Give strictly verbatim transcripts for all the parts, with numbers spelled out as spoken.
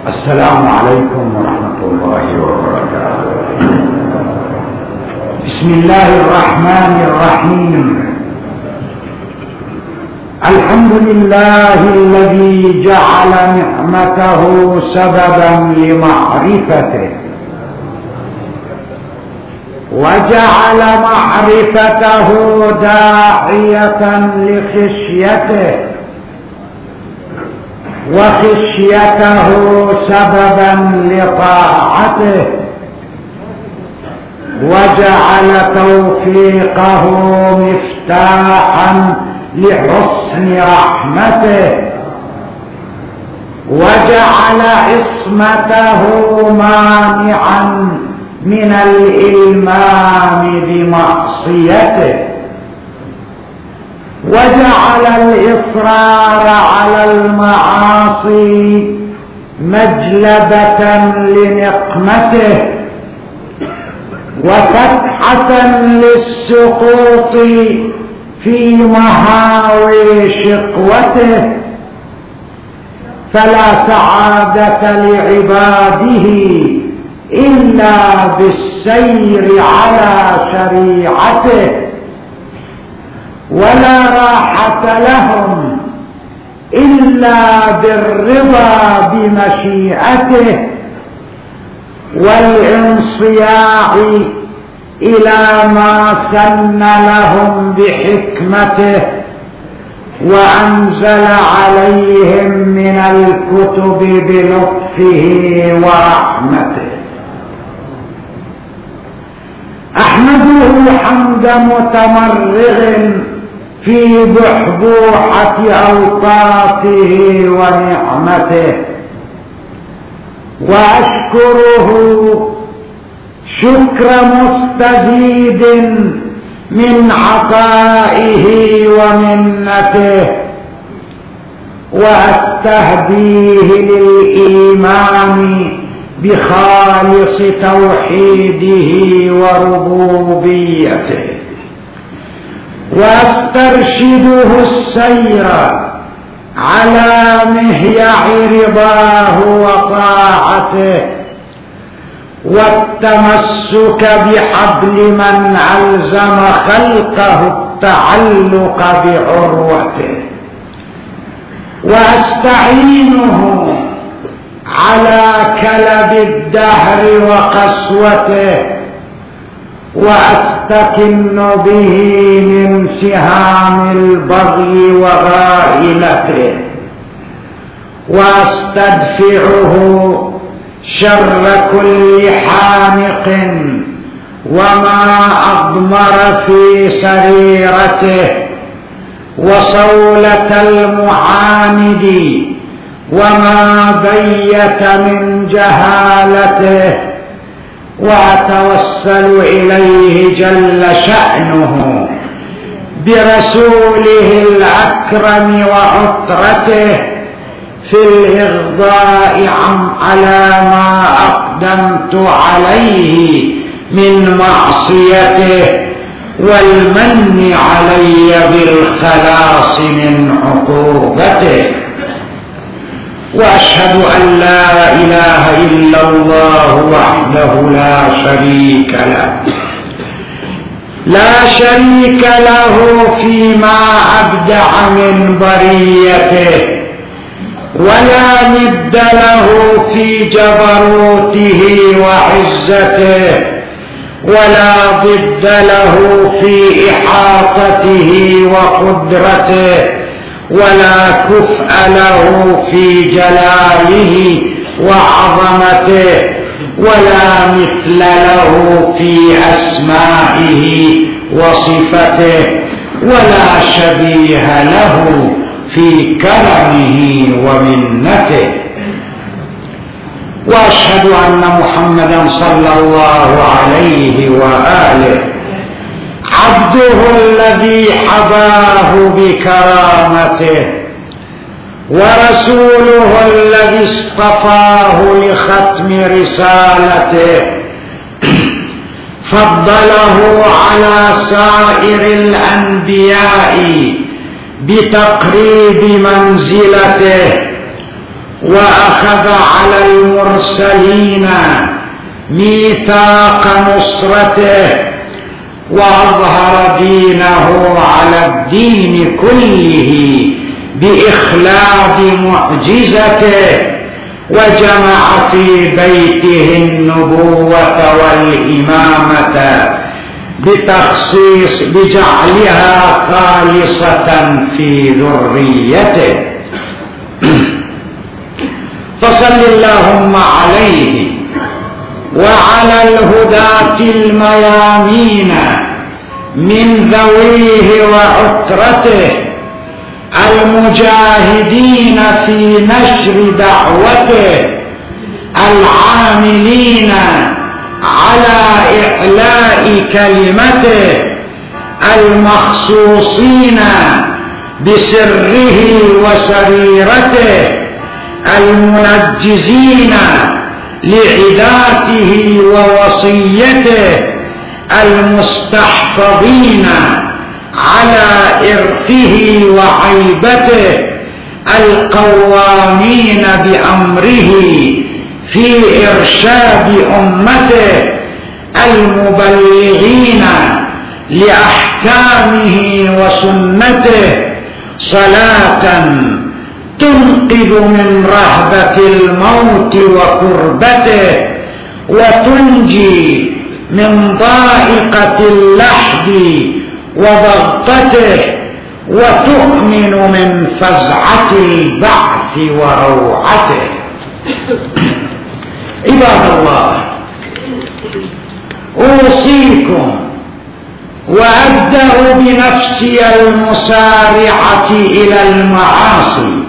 السلام عليكم ورحمة الله وبركاته. بسم الله الرحمن الرحيم. الحمد لله الذي جعل نعمته سببا لمعرفته وجعل معرفته داعية لخشيته وخشيته سببا لطاعته وجعل توفيقه مفتاحا لحسن رحمته وجعل عصمته مانعا من الإلمام بمعصيته وجعل الإصرار على المعاصي مجلبة لنقمته وفتحة للسقوط في مهاوي شقوته، فلا سعادة لعباده إلا بالسير على شريعته ولا راحة لهم إلا بالرضا بمشيئته والانصياع إلى ما سن لهم بحكمته وأنزل عليهم من الكتب بلطفه ورحمته. أحمده حمد متمرغ في بحبوحة أوقاته ونعمته، وأشكره شكر مستزيد من عطائه ومنته، وأستهديه للإيمان بخالص توحيده وربوبيته، واسترشده السير على مهيع رضاه وطاعته والتمسك بحبل من ألزم خلقه التعلق بعروته، وأستعينه على كلب الدهر وقسوته، وأستكن به من سهام البغي وغائلته، وأستدفعه شر كل حانق وما أضمر في سريرته وصولة المعاند وما بيت من جهالته، وأتوسل إليه جل شأنه برسوله الأكرم وعطرته في الإغضاء عن على ما أقدمت عليه من معصيته والمن علي بالخلاص من عقوبته. وأشهد أن لا إله إلا الله وحده لا شريك له لا شريك له فيما أبدع من بريته، ولا ند له في جبروته وعزته، ولا ضد له في إحاطته وقدرته، ولا كفء له في جلاله وعظمته، ولا مثل له في أسمائه وصفته، ولا شبيه له في كرمه ومنته. وأشهد أن محمدا صلى الله عليه وآله عبده الذي حباه بكرامته، ورسوله الذي اصطفاه لختم رسالته، فضله على سائر الأنبياء بتقريب منزلته، وأخذ على المرسلين ميثاق نصرته وأظهر دينه على الدين كله بإخلاد معجزته، وجمع في بيته النبوة والإمامة بتخصيص بجعلها خالصة في ذريته. فصل اللهم عليه وعلى الهداة الميامين من ذويه وعترته المجاهدين في نشر دعوته، العاملين على إعلاء كلمته، المخصوصين بسره وسريرته، المنجزين لعداته ووصيته، المستحفظين على إرثه وعيبته، القوامين بأمره في إرشاد أمته، المبلغين لأحكامه وسنته، صلاة تنقذ من رهبة الموت وكربته، وتنجي من ضائقة اللحد وضغطته، وتؤمن من فزعة البعث وروعته. عباد الله، أوصيكم وأبدأ بنفسي المسارعة إلى المعاصي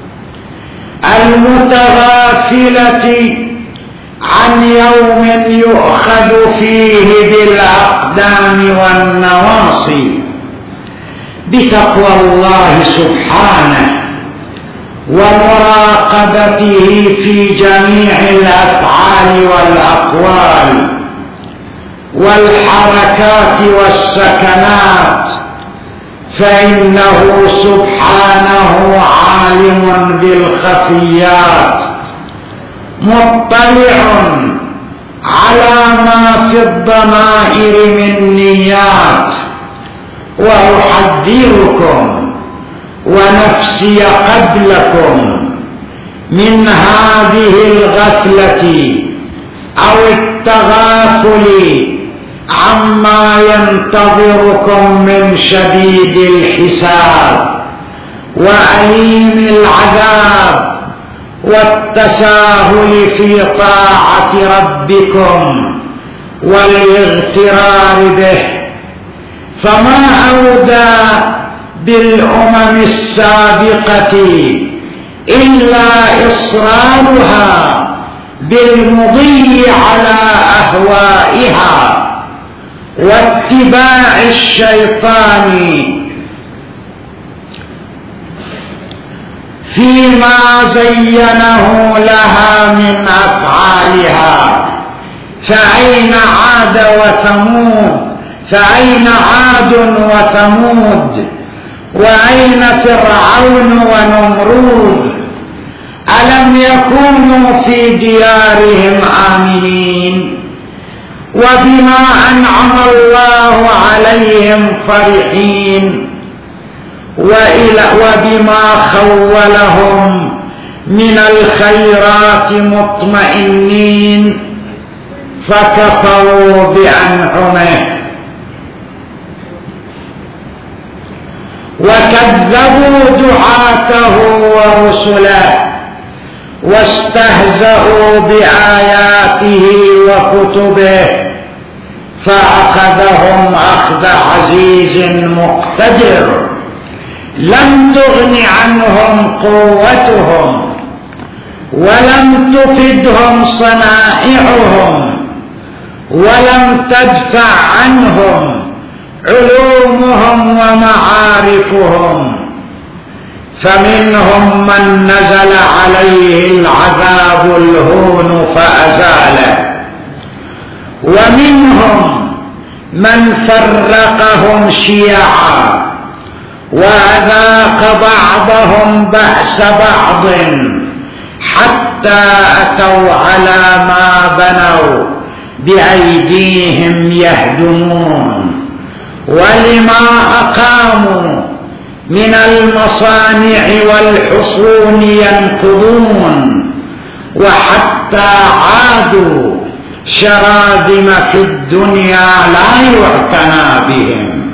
المتغافلة عن يوم يؤخذ فيه بالأقدام والنواصي بتقوى الله سبحانه ومراقبته في جميع الأفعال والأقوال والحركات والسكنات، فإنه سبحانه عالم بالخفيات، مطلع على ما في الضمائر من نيات. وأحذركم ونفسي قبلكم من هذه الغفلة أو التغافل عما ينتظركم من شديد الحساب وأليم العذاب والتساهل في طاعة ربكم والاغترار به. فما أودى بالأمم السابقة إلا إصرارها بالمضي على أهوائها واتباع الشيطان فيما زينه لها من أفعالها. فأين عاد وثمود فأين عاد وثمود وأين فرعون ونمرود؟ ألم يكونوا في ديارهم آمنين وبما أنعم الله عليهم فرحين وبما خولهم من الخيرات مطمئنين فكفروا بأنعمه وكذبوا دعاته ورسله واستهزأوا بآياته وكتبه فأخذهم أخذ عزيز مقتدر. لم تغن عنهم قوتهم ولم تفدهم صنائعهم ولم تدفع عنهم علومهم ومعارفهم. فمنهم من نزل عليه العذاب الهون فأزاله، ومنهم من فرقهم شيعا وأذاق بعضهم بأس بعض حتى أتوا على ما بنوا بأيديهم يهدمون، ولما أقاموا من المصانع والحصون ينقضون، وحتى عادوا شراذم في الدنيا لا يعتنى بهم،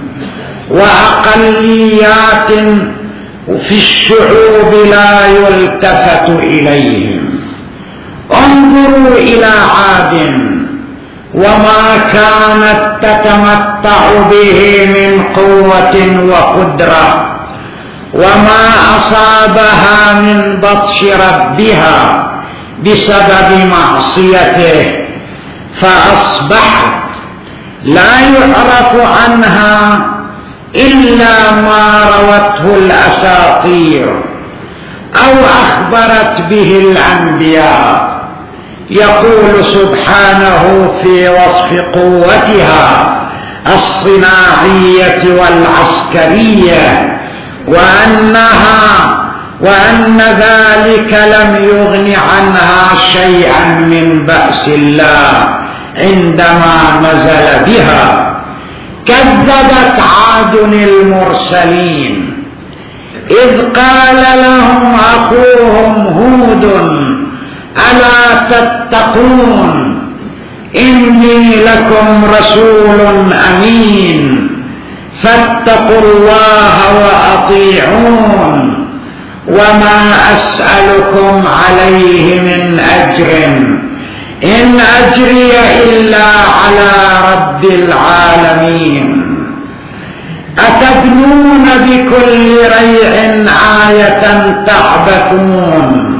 وأقليات في الشعوب لا يلتفت إليهم. انظروا إلى عاد وما كانت تتمتع به من قوة وقدرة، وما أصابها من بطش ربها بسبب معصيته، فأصبحت لا يعرف عنها إلا ما روته الأساطير أو أخبرت به الأنبياء. يقول سبحانه في وصف قوتها الصناعية والعسكرية: وأنها وأن ذلك لم يغن عنها شيئا من بأس الله عندما نزل بها. كذبت عاد المرسلين إذ قال لهم أخوهم هود: ألا تتقون إني لكم رسول أمين فاتقوا الله وأطيعون وما أسألكم عليه من أجر إن أجري إلا على رب العالمين. أتبنون بكل ريع آية تعبثون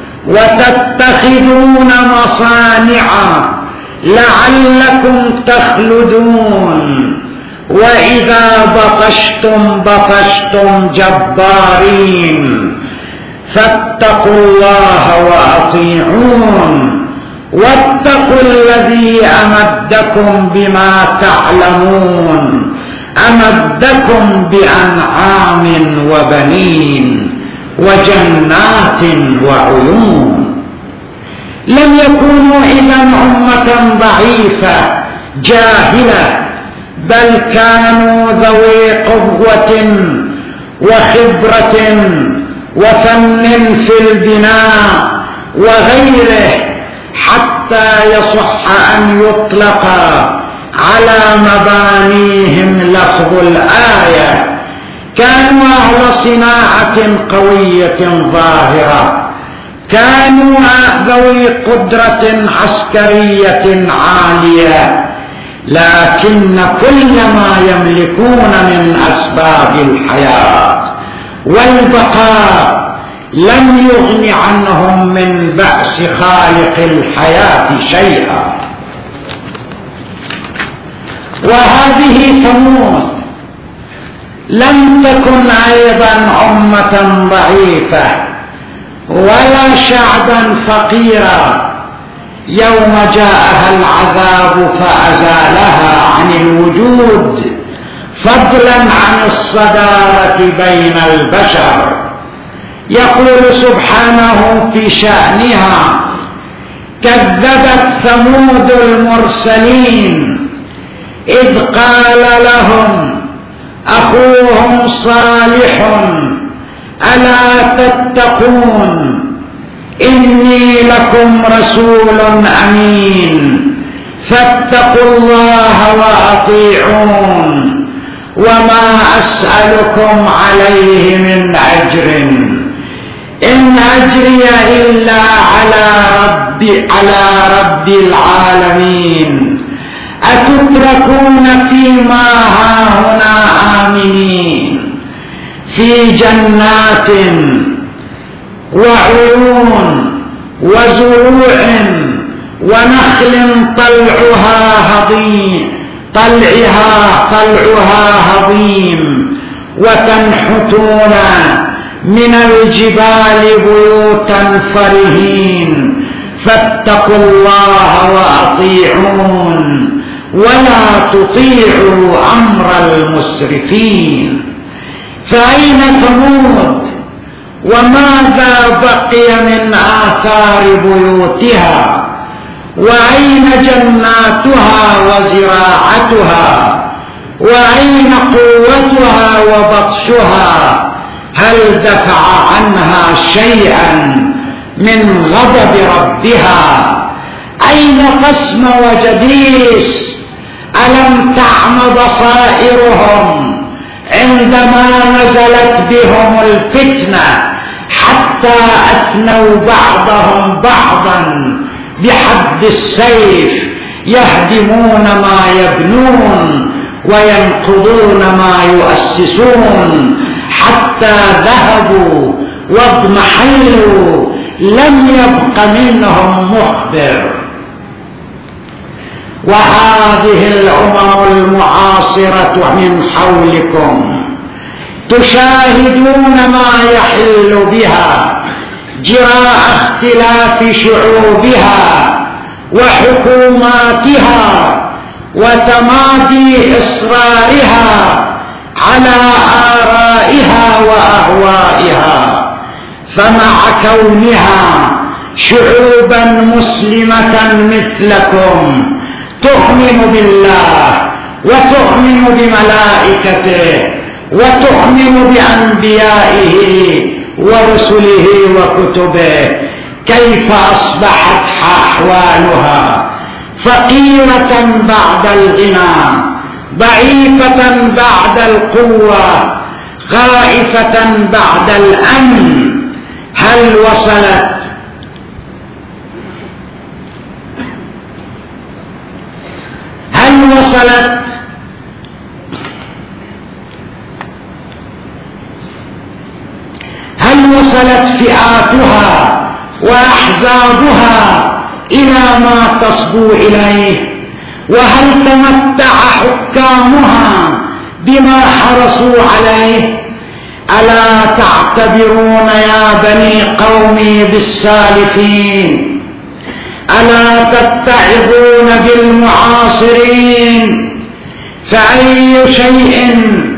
وتتخذون مصانع لعلكم تخلدون وإذا بطشتم بطشتم جبارين فاتقوا الله وأطيعون واتقوا الذي أمدكم بما تعلمون أمدكم بأنعام وبنين وجنات وعيون. لم يكونوا إذن أمة ضعيفة جاهلة، بل كانوا ذوي قوة وخبرة وفن في البناء وغيره، حتى يصح أن يطلق على مبانيهم لفظ الآية. كانوا أهل صناعة قوية ظاهرة، كانوا ذوي قدرة عسكرية عالية، لكن كل ما يملكون من أسباب الحياة والبقاء لم يغن عنهم من بأس خالق الحياة شيئا. وهذه ثمود لم تكن أيضا أمة ضعيفة ولا شعبا فقيرا. يوم جاءها العذاب فأزالها عن الوجود فضلا عن الصدارة بين البشر. يقول سبحانه في شأنها: كذبت ثمود المرسلين إذ قال لهم أخوهم صالح ألا تتقون إني لكم رسول أمين فاتقوا الله وأطيعون وما أسألكم عليه من أجر إن أجري إلا على رب, على رب العالمين أتتركون فيما هاهنا آمنين في جنات وعيون وزروع ونخل طلعها هضيم طلعها طلعها هضيم وتنحتون من الجبال بيوتا فرهين فاتقوا الله وأطيعون ولا تطيعوا أمر المسرفين. فأين ثمود وماذا بقي من آثار آثار بيوتها، وأين جناتها وزراعتها، وأين قوتها وبطشها؟ هل دفع عنها شيئا من غضب ربها؟ أين قسم وجديس؟ ألم تعم بصائرهم عندما نزلت بهم الفتنة حتى أثنوا بعضهم بعضا بحد السيف، يهدمون ما يبنون وينقضون ما يؤسسون، حتى ذهبوا واضمحلوا لم يبق منهم مخبر. وهذه الأمم المعاصرة من حولكم تشاهدون ما يحل بها جراء اختلاف شعوبها وحكوماتها وتمادي إصرارها على آرائها وأهوائها. فمع كونها شعوبا مسلمة مثلكم تؤمن بالله وتؤمن بملائكته وتؤمن بأنبيائه ورسله وكتبه، كيف أصبحت أحوالها فقيرة بعد الغنى، ضعيفة بعد القوة، خائفة بعد الأمن؟ هل وصلت هل وصلت هل وصلت فئاتها وأحزابها إلى ما تصبو إليه؟ وهل تمتع حكامها بما حرصوا عليه؟ ألا تعتبرون يا بني قومي بالسالفين؟ ألا تتعظون بالمعاصرين؟ فأي شيء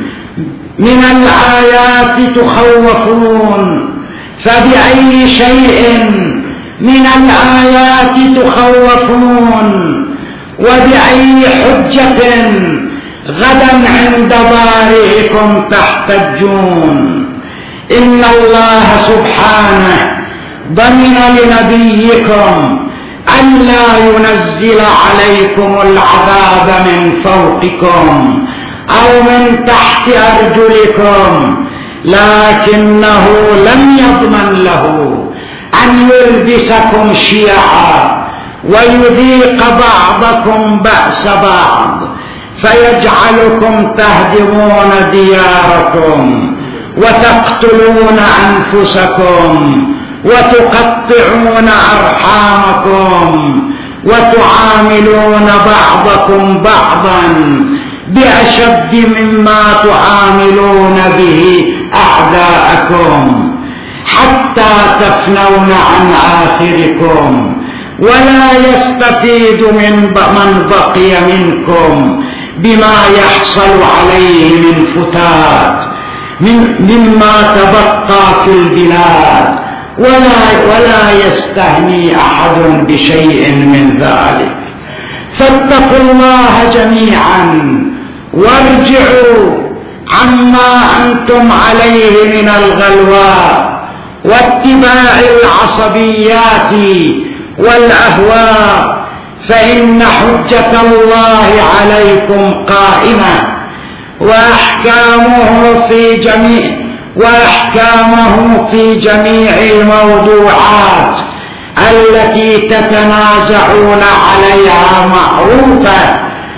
من الآيات تخوفون؟ فبأي شيء من الآيات تخوفون؟ وبأي حجة غدا عند بارئكم تحتجون؟ إن الله سبحانه ضمن لنبيكم ألا ينزل عليكم العذاب من فوقكم أو من تحت أرجلكم، لكنه لم يضمن له أن يلبسكم شيعا ويذيق بعضكم بأس بعض فيجعلكم تهدمون دياركم وتقتلون أنفسكم وتقطعون أرحامكم وتعاملون بعضكم بعضا بأشد مما تعاملون به أعداءكم، حتى تفنون عن آخركم ولا يستفيد من من بقي منكم بما يحصل عليه من فتات من مما تبقى في البلاد، ولا, ولا يستهني أحد بشيء من ذلك. فاتقوا الله جميعا وارجعوا عما أنتم عليه من الغلواء واتباع العصبيات والأهواء، فإن حجة الله عليكم قائمة، وأحكامه في جميع وأحكامه في جميع الموضوعات التي تتنازعون عليها معروفة،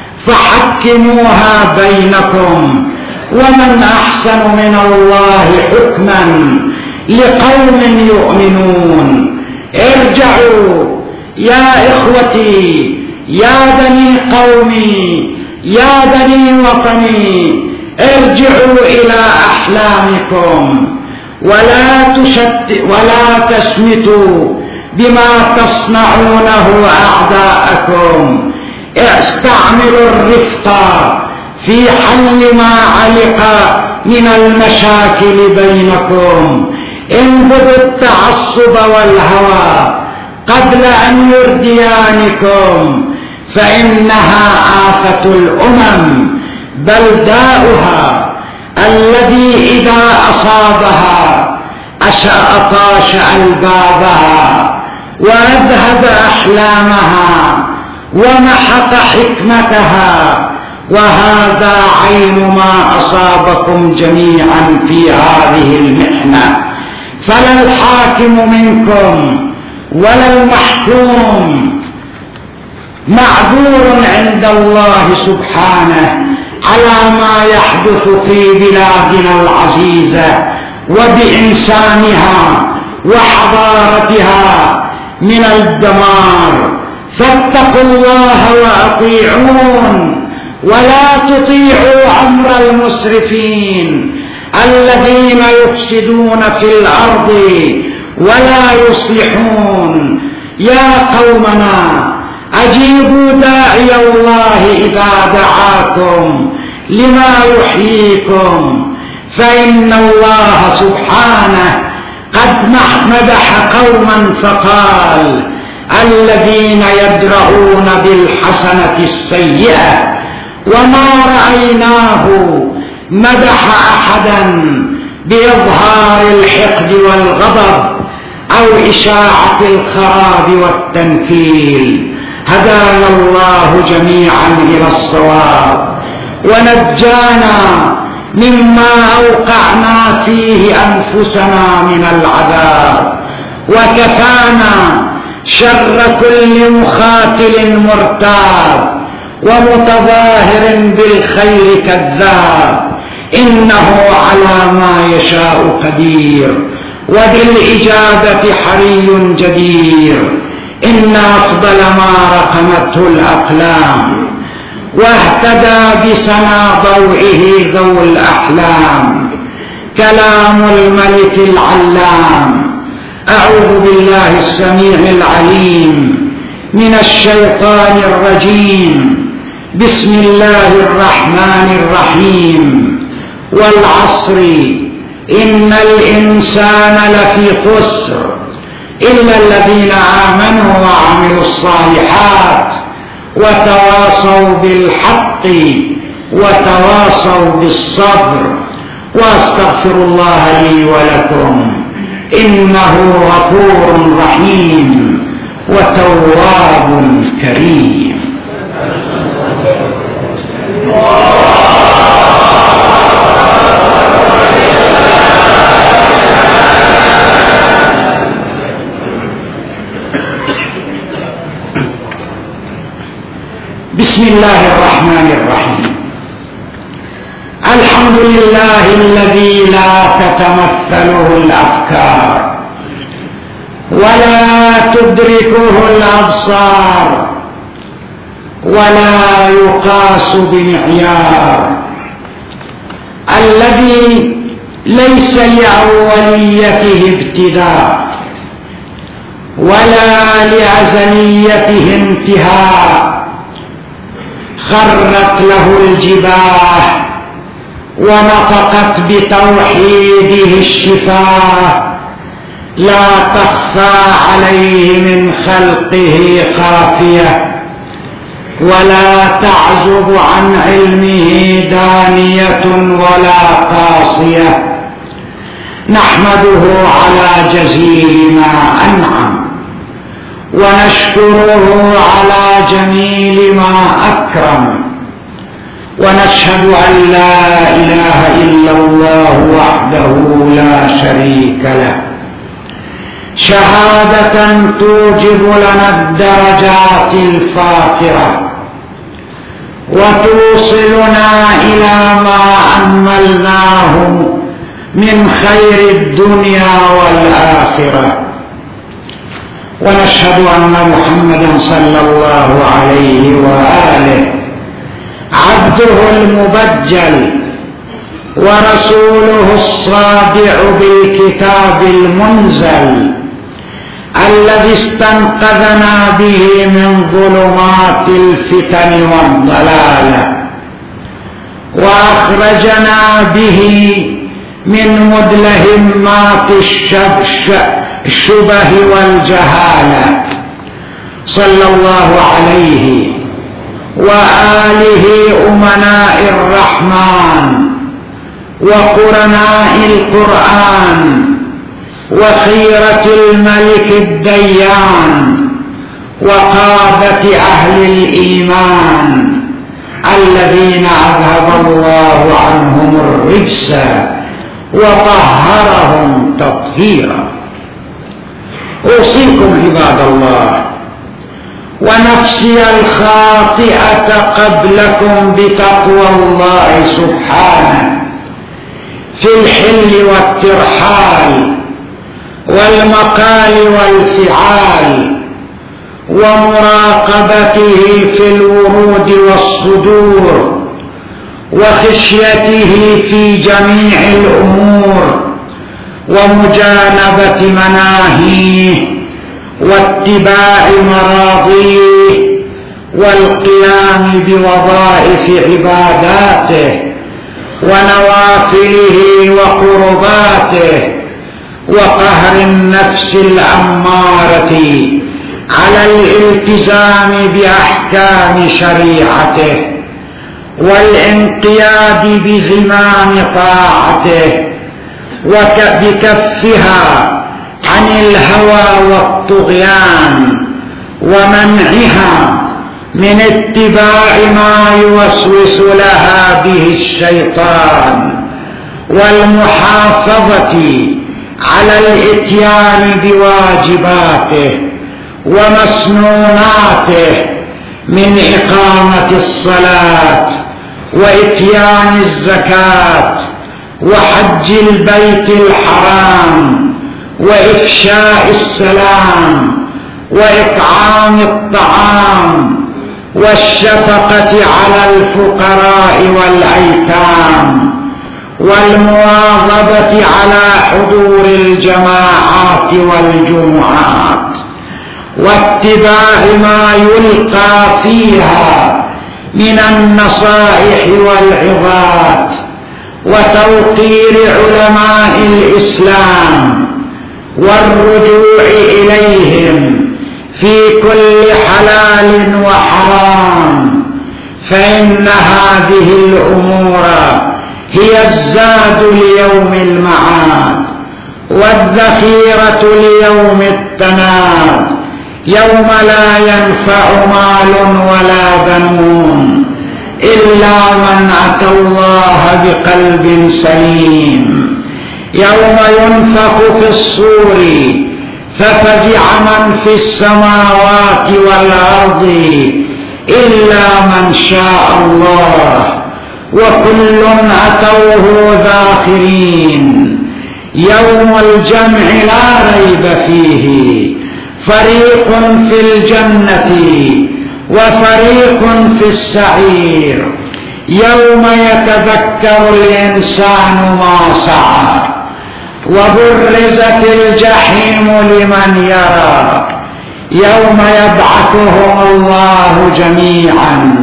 فحكموها بينكم. ومن أحسن من الله حكما لقوم يؤمنون. ارجعوا يا إخوتي يا بني قومي يا بني وطني، ارجعوا إلى أحلامكم ولا تشت ولا تشمتوا بما تصنعونه أعداءكم. استعملوا الرفق في حل ما علق من المشاكل بينكم. انبذوا التعصب والهوى قبل أن يرديانكم، فإنها آفة الأمم بل داؤها الذي إذا أصابها أطاش ألبابها وأذهب أحلامها ومحق حكمتها. وهذا عين ما أصابكم جميعا في هذه المحنة، فلا الحاكم منكم ولا المحكوم معذور عند الله سبحانه على ما يحدث في بلادنا العزيزة وبإنسانها وحضارتها من الدمار. فاتقوا الله وأطيعون، ولا تطيعوا أمر المسرفين الذين يفسدون في الأرض ولا يصلحون. يا قومنا أجيبوا داعي الله إذا دعاكم لما يحييكم، فإن الله سبحانه قد مدح قوما فقال: الذين يدرؤون بالحسنة السيئة. وما رأيناه مدح أحدا بإظهار الحقد والغضب أو إشاعة الخراب والتنكيل. هدانا الله جميعا إلى الصواب ونجانا مما أوقعنا فيه أنفسنا من العذاب، وكفانا شر كل مخاتل مرتاب ومتظاهر بالخير كذاب، إنه على ما يشاء قدير وبالإجابة حري جدير. إن أفضل ما رقمته الأقلام واهتدى بسنا ضوئه ذو الأحلام كلام الملك العلام. أعوذ بالله السميع العليم من الشيطان الرجيم. بسم الله الرحمن الرحيم. والعصر إن الإنسان لفي خسر إلا الذين آمنوا وعملوا الصالحات وتواصوا بالحق وتواصوا بالصبر. وأستغفر الله لي ولكم، إنه غفور رحيم وتواب كريم. بسم الله الرحمن الرحيم. الحمد لله الذي لا تتمثله الأفكار ولا تدركه الأبصار ولا يقاس بمعيار، الذي ليس لأوليته ابتداء ولا لأزليته انتهاء، خرت له الجباه ونطقت بتوحيده الشفاه، لا تخفى عليه من خلقه خافية ولا تعزب عن علمه دانية ولا قاصية. نحمده على جزيل ما أنعم ونشكره على جميل ما أكرم، ونشهد أن لا إله إلا الله وحده لا شريك له شهادة توجب لنا الدرجات الفاخرة وتوصلنا إلى ما أملناه من خير الدنيا والآخرة. ونشهد أن محمدا صلى الله عليه وآله عبده المبجل ورسوله الصادع بالكتاب المنزل، الذي استنقذنا به من ظلمات الفتن والضلالة وأخرجنا به من مدلهمات الشبه والجهالة. صلى الله عليه وآله أمناء الرحمن وقرناء القرآن وخيرة الملك الديان وقادة أهل الإيمان الذين أذهب الله عنهم الرجس وطهرهم تطهيرا. أوصيكم عباد الله ونفسي الخاطئة قبلكم بتقوى الله سبحانه في الحل والترحال والمقال والفعال ومراقبته في الورود والصدور وخشيته في جميع الأمور ومجانبة مناهيه واتباع مراضيه والقيام بوظائف عباداته ونوافله وقرباته وقهر النفس الأمارة على الالتزام بأحكام شريعته والانقياد بزمام طاعته وبكفها عن الهوى والطغيان ومنعها من اتباع ما يوسوس لها به الشيطان والمحافظة على الاتيان بواجباته ومسنوناته من إقامة الصلاة وإتيان الزكاة وحج البيت الحرام وإفشاء السلام وإطعام الطعام والشفقة على الفقراء والأيتام والمواظبة على حضور الجماعات والجمعات واتباع ما يلقى فيها من النصائح والعظات وتوقير علماء الإسلام والرجوع إليهم في كل حلال وحرام، فإن هذه الأمور هي الزاد ليوم المعاد والذخيرة ليوم التناد، يوم لا ينفع مال ولا بنون إلا من أتى الله بقلب سليم، يوم ينفخ في الصور ففزع من في السماوات والأرض إلا من شاء الله وكل أتوه ذاخرين. يوم الجمع لا ريب فيه، فريق في الجنة وفريق في السعير، يوم يتذكر الإنسان ما سعى وبرزت الجحيم لمن يرى، يوم يبعثهم الله جميعا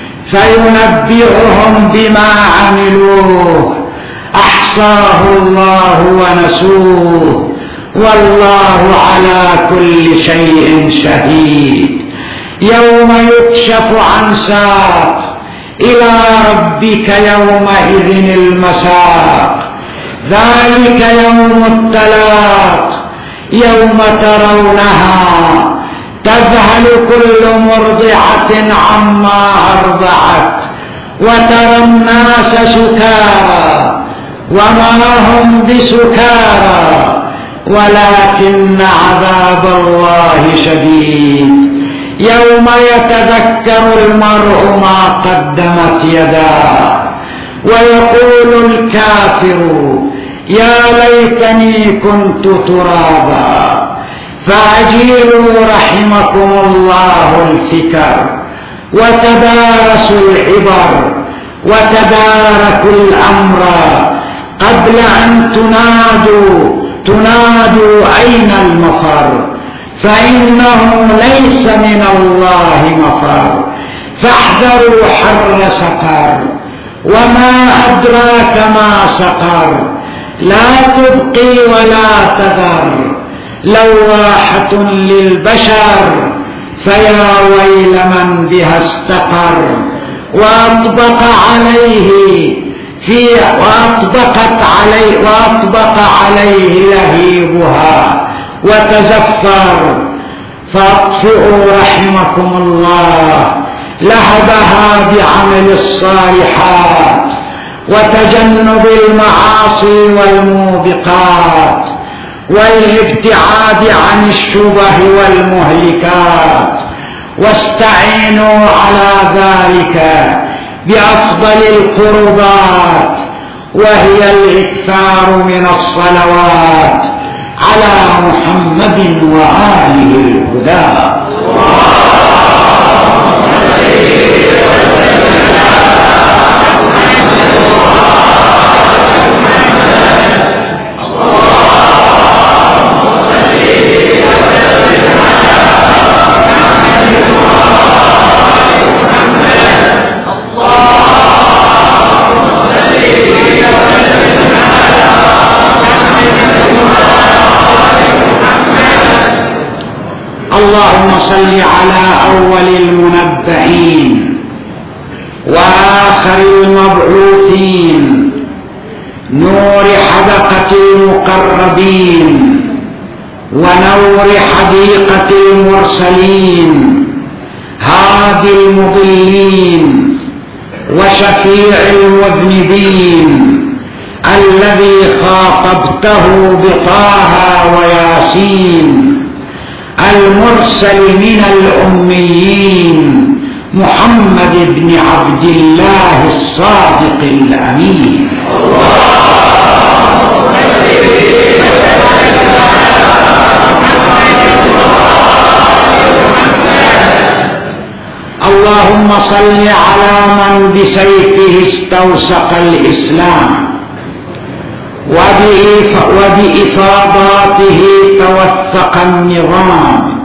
فينبئهم بما عملوه، أحصاه الله ونسوه والله على كل شيء شهيد. يوم يكشف عن ساق إلى ربك يومئذ المساق، ذلك يوم التلاق، يوم ترونها تذهل كل مرضعة عما أرضعت وترى الناس سكارى وما هم بسكارى ولكن عذاب الله شديد. يوم يتذكر المرء ما قدمت يداه ويقول الكافر يا ليتني كنت ترابا. فأجيلوا رحمكم الله الفكر وتدارسوا العبر وتداركوا الأمر قبل أن تنادوا تنادوا أين المفر، فإنه ليس من الله مفر، فاحذروا حر سقر. وما أدراك ما سقر، لا تبقي ولا تذر، لواحة للبشر فيا ويل من بها استقر وأطبق عليه في وأطبقت عليه وأطبق عليه لهيبها وتزفر. فاطفئوا رحمكم الله لهبها بعمل الصالحات وتجنب المعاصي والموبقات والابتعاد عن الشبه والمهلكات، واستعينوا على ذلك بأفضل القربات، وهي الإكثار من الصلوات على محمد وآله الهدى. اللهم صل على أول المنبئين وآخر المبعوثين، نور حدقة المقربين ونور حديقة المرسلين، هادي المضلين وشفيع المذنبين، الذي خاطبته بطه وياسين، المرسل من الأميين، محمد بن عبد الله الصادق الأمين. اللهم صل على من بسيفه استوثق الإسلام وبإفاضاته توثق النظام،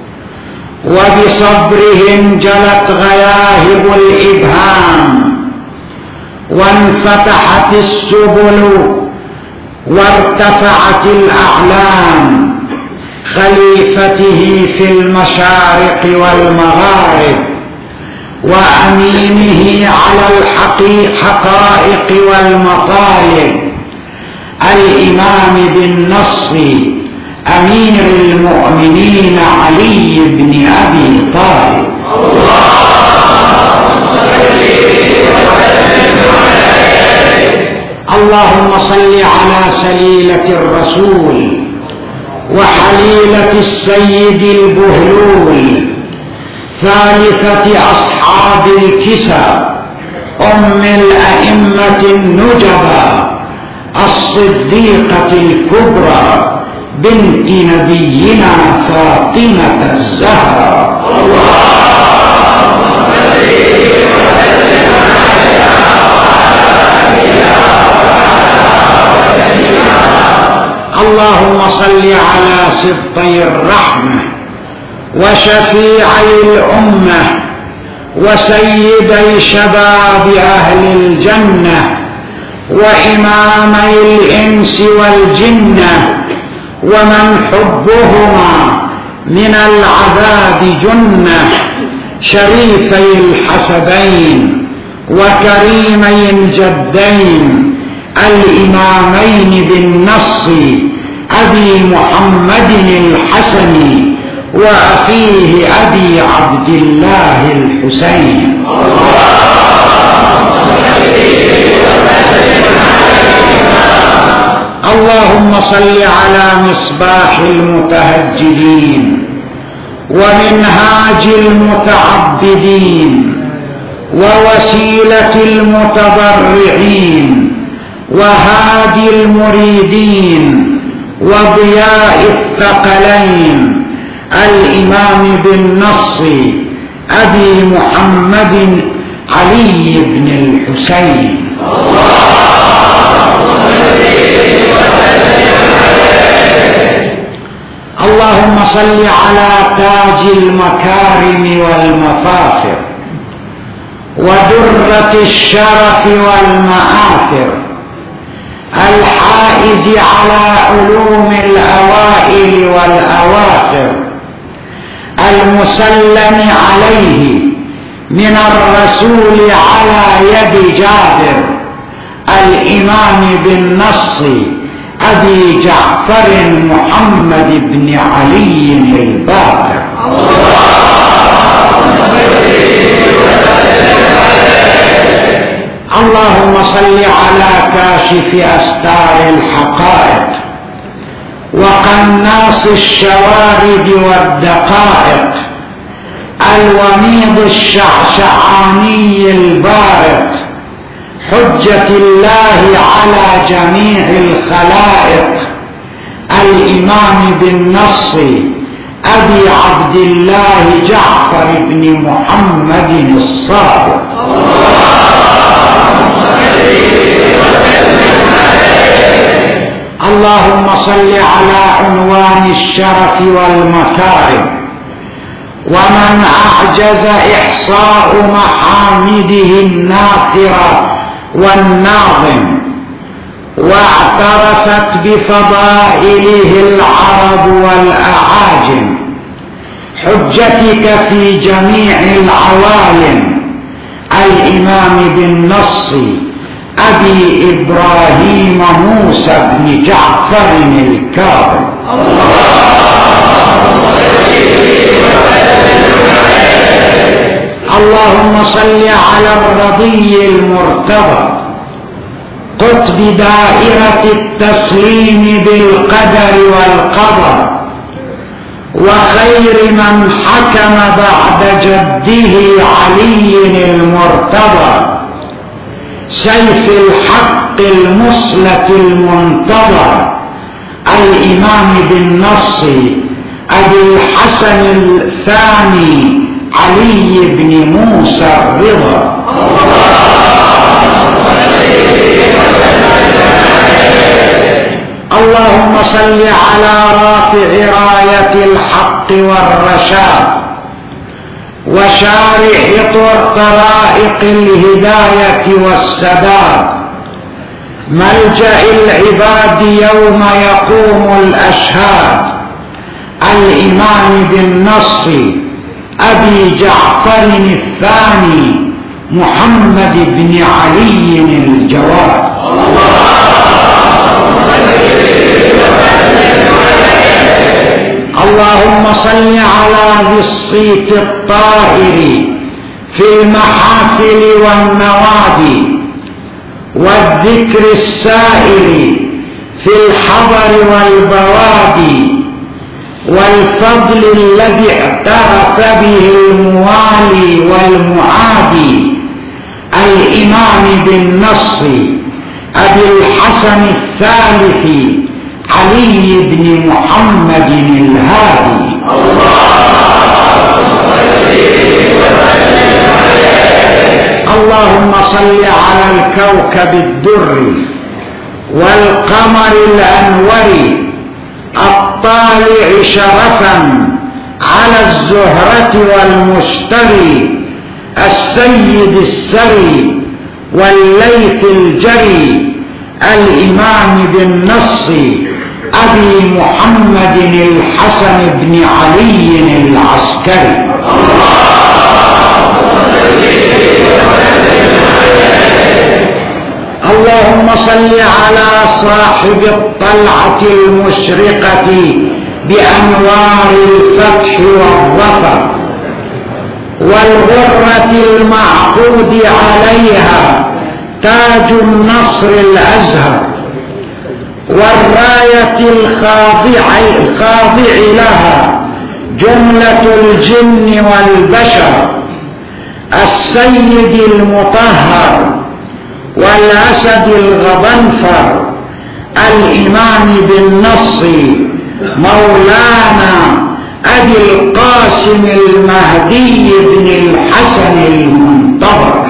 وبصبرهم جلت غياهب الإبهام، وانفتحت السبل وارتفعت الأعلام، خليفته في المشارق والمغارب وأمينه على الحقائق والمطالب، الإمام بالنص أمير المؤمنين علي بن أبي طالب. اللهم صل على سليلة الرسول وحليلة السيد البهلول، ثالثة أصحاب الكسى، أم الأئمة النجبى، الصديقة الكبرى، بنت نبينا فاطمة الزهراء. اللهم صل على سبطي الرحمة وشفيعي الأمة وسيدي شباب أهل الجنة وإمامي الإنس والجنة، ومن حبهما من العذاب جنة، شريفي الحسبين وكريمي الجدين، الإمامين بالنص، أبي محمد الحسن وأخيه أبي عبد الله الحسين. اللهم صل على مصباح المتهجدين ومنهاج المتعبدين ووسيلة المتضرعين وهادي المريدين وضياء الثقلين، الإمام بالنص أبي محمد علي بن الحسين. اللهم صل على تاج المكارم والمفاخر ودرة الشرف والمآثر، الحائز على علوم الأوائل والأواخر، وسلم عليه من الرسول على يد جابر الإمام بالنص أبي جعفر محمد بن علي الباقر. اللهم صل على كاشف أستار الحقائق وقناص الشوارد والدقائق الوميض الشعشعاني البارق حجة الله على جميع الخلائق الإمام بالنص أبي عبد الله جعفر بن محمد الصادق. اللهم صل على عنوان الشرف والمكارم ومن أعجز إحصاء محامده الناثرة والناظم واعترفت بفضائله العرب والأعاجم حجتك في جميع العوالم الإمام بالنص أبي إبراهيم موسى بن جعفر الكاظم. اللهم صل على الرضي المرتضى قطب دائرة التسليم بالقدر والقضاء وخير من حكم بعد جده علي المرتضى سيف الحق المصلة المنتظر الإمام بالنص أبي الحسن الثاني علي بن موسى الرضا. اللهم صل على رافع راية الحق والرشاد وشارح طرائق الهداية والسداد ملجأ العباد يوم يقوم الأشهاد الإمام بالنص أبي جعفر الثاني محمد بن علي الجواد. اللهم صل على ذي الصيت الطاهر في المحافل والنوادي والذكر السائر في الحضر والبوادي والفضل الذي اعترف به الموالي والمعادي الإمام بالنص أبي الحسن الثالث علي بن محمد الهادي. اللهم صل على الكوكب الدري والقمر الأنور الطالع شرفا على الزهرة والمشتري السيد السري والليث الجري الإمام بالنص أبي محمد الحسن بن علي العسكري. اللهم صل على صاحب الطلعة المشرقة بأنوار الفتح والظفر والغرة المعقود عليها تاج النصر الأزهر والراية الخاضع, الخاضع لها جملة الجن والبشر السيد المطهر والأسد الغضنفر الإمام بالنص مولانا أبي القاسم المهدي بن الحسن المنتظر.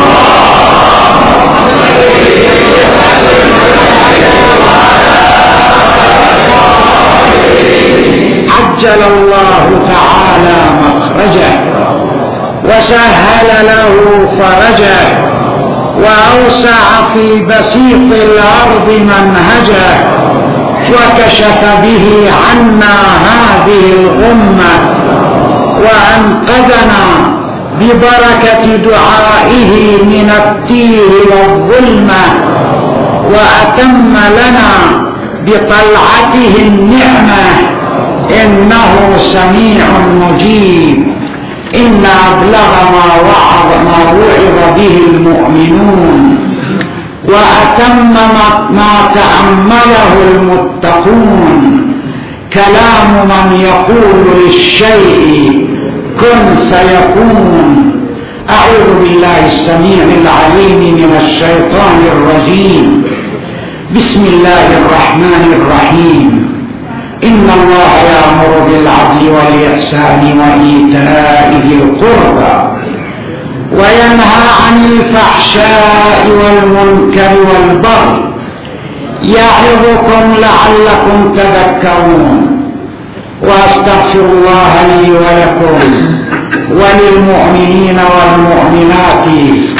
عجل الله تعالى مخرجه وسهل له فرجه وأوسع في بسيط الأرض منهجه وكشف به عنا هذه الغمة أنقذنا ببركة دعائه من التيه والظلمة، وأتم لنا بطلعته النعمة، إنه سميع مجيب. إن أبلغ ما وعظ ما وعظ به المؤمنون، وأتم ما تأمله المتقون، كلام من يقول للشيء كن فيكون. أعوذ بالله السميع العليم من الشيطان الرجيم. بسم الله الرحمن الرحيم. إن الله يأمر بالعدل والإحسان وإيتاء ذي القربى، وينهى عن الفحشاء والمنكر والبغي، يعظكم لعلكم تذكرون. وأستغفر الله لي ولكم وللمؤمنين والمؤمنات،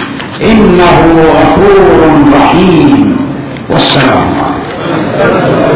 إنه غفور رحيم. والسلام عليكم.